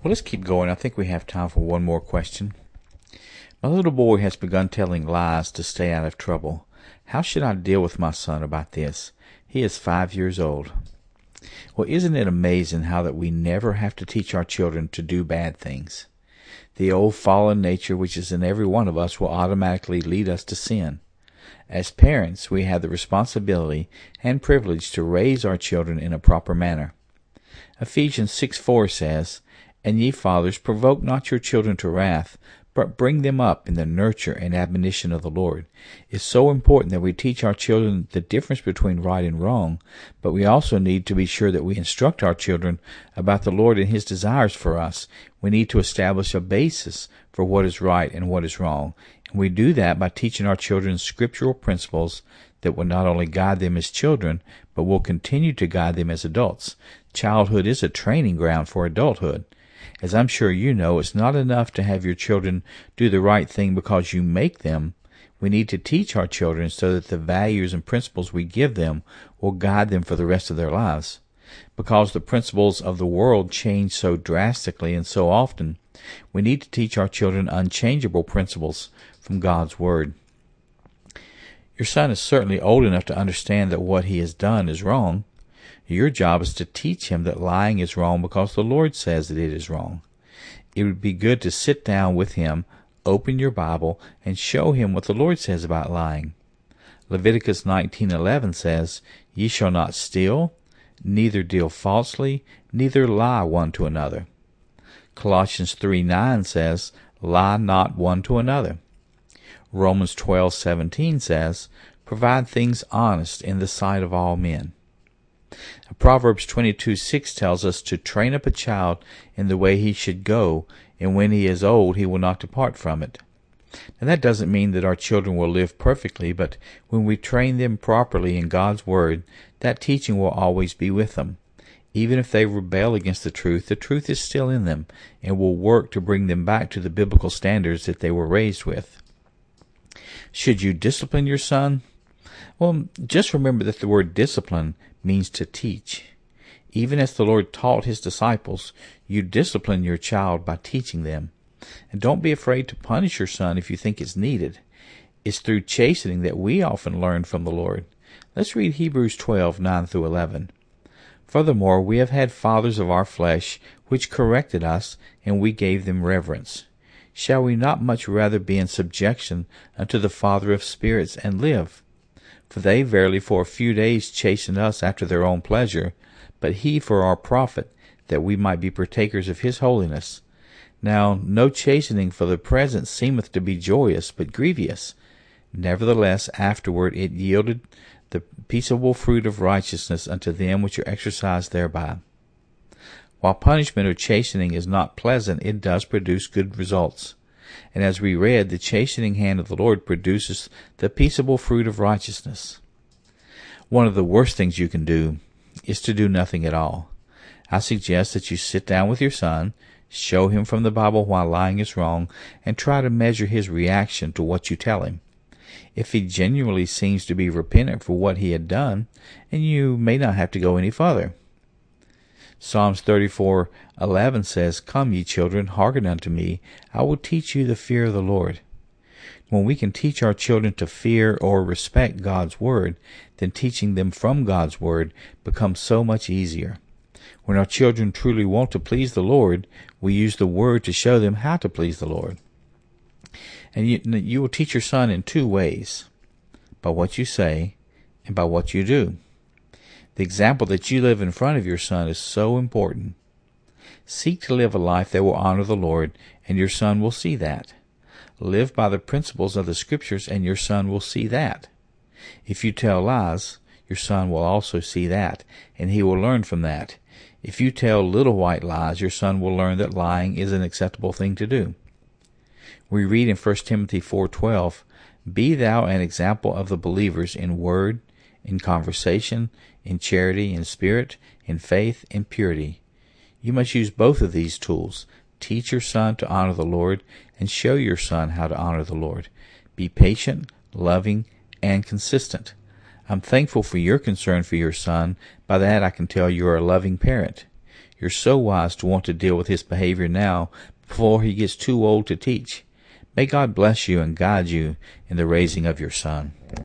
Well, let's keep going. I think we have time for one more question. My little boy has begun telling lies to stay out of trouble. How should I deal with my son about this? He is 5 years old. Well, isn't it amazing how that we never have to teach our children to do bad things? The old fallen nature which is in every one of us will automatically lead us to sin. As parents, we have the responsibility and privilege to raise our children in a proper manner. Ephesians 6:4 says, "And ye fathers, provoke not your children to wrath, but bring them up in the nurture and admonition of the Lord." It's so important that we teach our children the difference between right and wrong, but we also need to be sure that we instruct our children about the Lord and His desires for us. We need to establish a basis for what is right and what is wrong. And we do that by teaching our children scriptural principles that will not only guide them as children, but will continue to guide them as adults. Childhood is a training ground for adulthood. As I'm sure you know, it's not enough to have your children do the right thing because you make them. We need to teach our children so that the values and principles we give them will guide them for the rest of their lives. Because the principles of the world change so drastically and so often, we need to teach our children unchangeable principles from God's Word. Your son is certainly old enough to understand that what he has done is wrong. Your job is to teach him that lying is wrong because the Lord says that it is wrong. It would be good to sit down with him, open your Bible, and show him what the Lord says about lying. Leviticus 19:11 says, "Ye shall not steal, neither deal falsely, neither lie one to another." Colossians 3:9 says, "Lie not one to another." Romans 12:17 says, "Provide things honest in the sight of all men." Proverbs 22:6 tells us to train up a child in the way he should go, and when he is old he will not depart from it. Now that doesn't mean that our children will live perfectly, but when we train them properly in God's Word, that teaching will always be with them. Even if they rebel against the truth is still in them and will work to bring them back to the biblical standards that they were raised with. Should you discipline your son? Well, just remember that the word discipline means to teach. Even as the Lord taught His disciples, you discipline your child by teaching them. And don't be afraid to punish your son if you think it's needed. It's through chastening that we often learn from the Lord. Let's read Hebrews 12:9-11. "Furthermore, we have had fathers of our flesh, which corrected us, and we gave them reverence. Shall we not much rather be in subjection unto the Father of spirits, and live? For they verily for a few days chastened us after their own pleasure, but He for our profit, that we might be partakers of His holiness. Now no chastening for the present seemeth to be joyous, but grievous. Nevertheless afterward it yielded the peaceable fruit of righteousness unto them which are exercised thereby." While punishment or chastening is not pleasant, it does produce good results. And as we read, the chastening hand of the Lord produces the peaceable fruit of righteousness. One of the worst things you can do is to do nothing at all. I suggest that you sit down with your son, show him from the Bible why lying is wrong, and try to measure his reaction to what you tell him. If he genuinely seems to be repentant for what he had done, and you may not have to go any further. Psalms 34:11 says, "Come, ye children, hearken unto me. I will teach you the fear of the Lord." When we can teach our children to fear or respect God's Word, then teaching them from God's Word becomes so much easier. When our children truly want to please the Lord, we use the Word to show them how to please the Lord. And you will teach your son in two ways: by what you say and by what you do. The example that you live in front of your son is so important. Seek to live a life that will honor the Lord, and your son will see that. Live by the principles of the Scriptures, and your son will see that. If you tell lies, your son will also see that, and he will learn from that. If you tell little white lies, your son will learn that lying is an acceptable thing to do. We read in 1 Timothy 4:12, "Be thou an example of the believers in word, in conversation, in charity, in spirit, in faith, in purity." You must use both of these tools. Teach your son to honor the Lord, and show your son how to honor the Lord. Be patient, loving, and consistent. I'm thankful for your concern for your son. By that I can tell you are a loving parent. You're so wise to want to deal with his behavior now before he gets too old to teach. May God bless you and guide you in the raising of your son.